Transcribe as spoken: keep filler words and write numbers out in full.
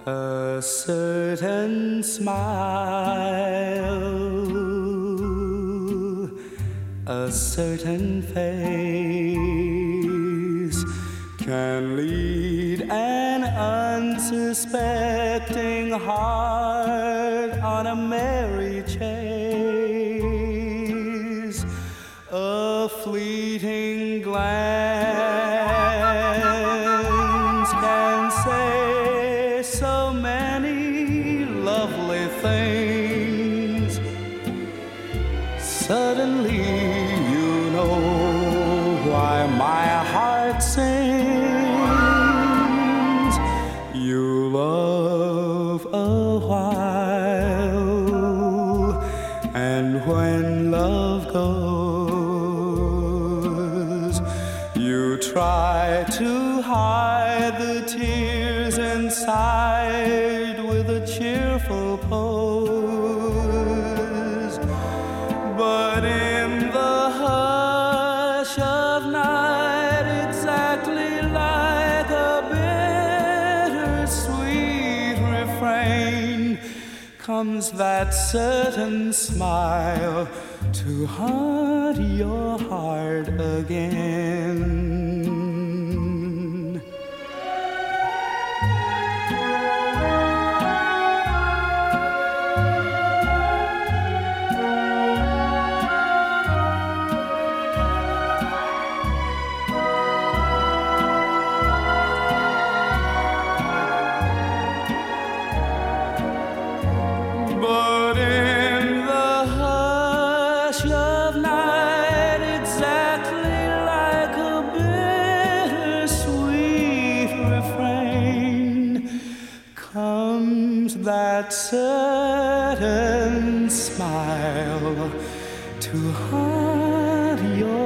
A certain smile, a certain face can lead an unsuspecting heart on a merry chase. A fleeting glance can say so many lovely things. Suddenly you know why my heart sings. You love a while, and when love goes, you try to hide the tears inside with a cheerful pose. But in the hush of night, exactly like a bittersweet refrain, comes that certain smile to haunt your heart again. But in the hush of night, exactly like a bittersweet refrain, comes that certain smile to haunt your